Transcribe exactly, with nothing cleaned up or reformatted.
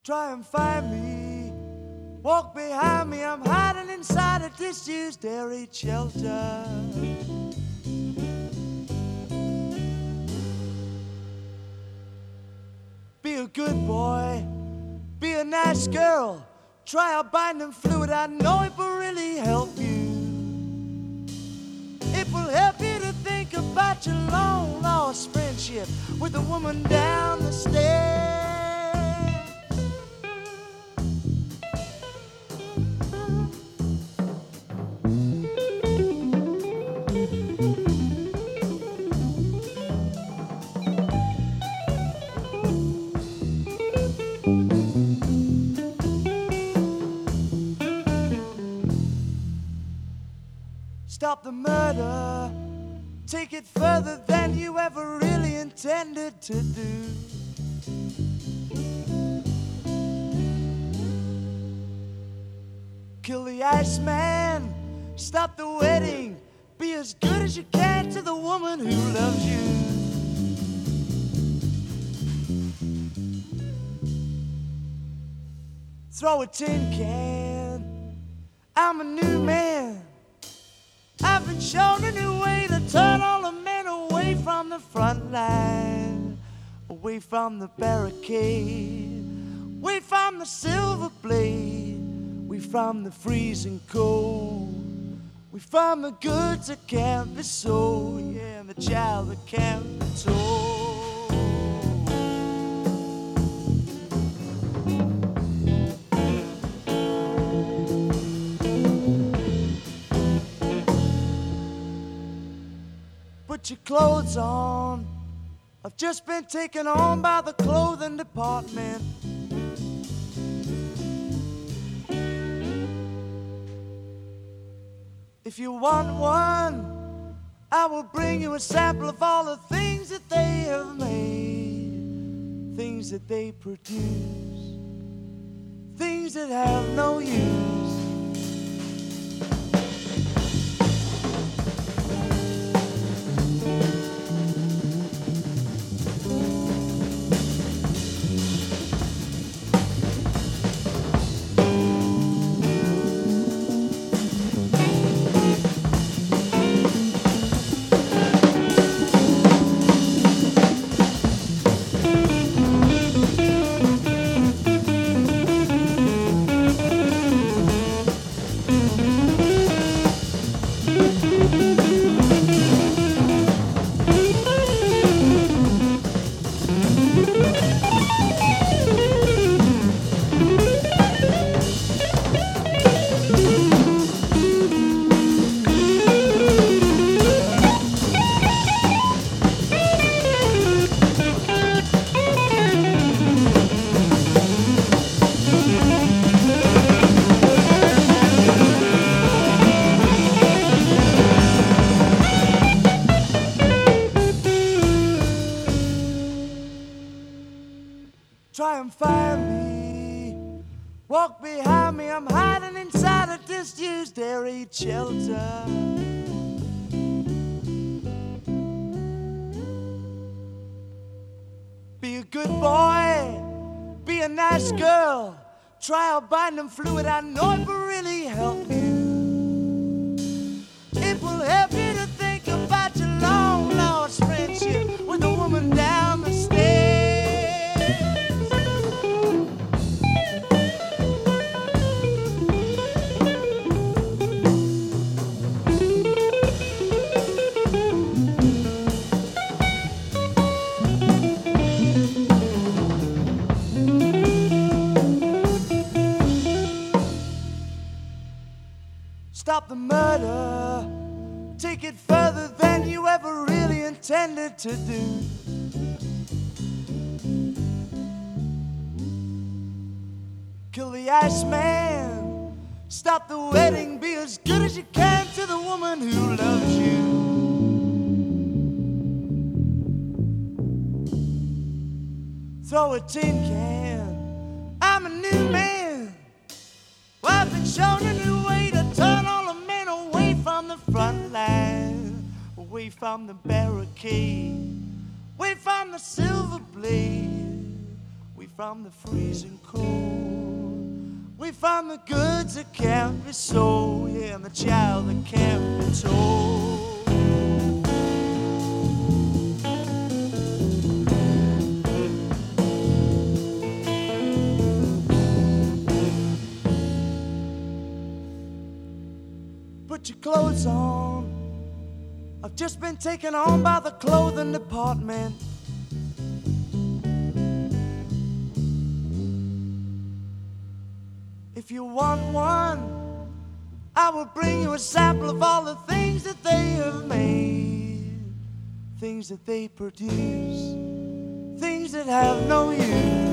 Try and find me. Walk behind me. I'm hiding inside a disused air raid shelter. Be a good boy. Be a nice girl. Try a binding fluid. I know it will really help you. It will help you to think about your long lost friendship with the woman down the stairs. Stop the murder. Take it further than you ever really intended to do. Kill the Iceman. Stop the wedding. Be as good as you can to the woman who loves you. Throw a tin can. I'm a new man. I've been shown a new way to turn all the men away from the front line, away from the barricade, away from the silver blade, away from the freezing cold, away from the goods that can't be sold, yeah, and the child that can't be told. Put your clothes on. I've just been taken on by the clothing department. If you want one, I will bring you a sample of all the things that they have made, things that they produce, things that have no use. Try and find me. Walk behind me. I'm hiding inside a disused air raid shelter. Be a good boy. Be a nice girl. Try a binding fluid. I know it will really help you. It will help you to think about your long lost friendship with the woman down the stairs. Stop the murder. Take it further than you ever really intended to do. Kill the Iceman. Stop the wedding. Be as good as you can to the woman who loves you. Throw a tin can. I'm a new man. Well, I've been shown a new way to turn all the men away from the front line, away from the barricade, away from the silver blade, away We from the freezing cold. We from the goods that can't be sold. Yeah, and the child that can't be told. Put your clothes on. I've just been taken on by the clothing department. If you want one, I will bring you a sample of all the things that they have made, things that they produce, things that have no use.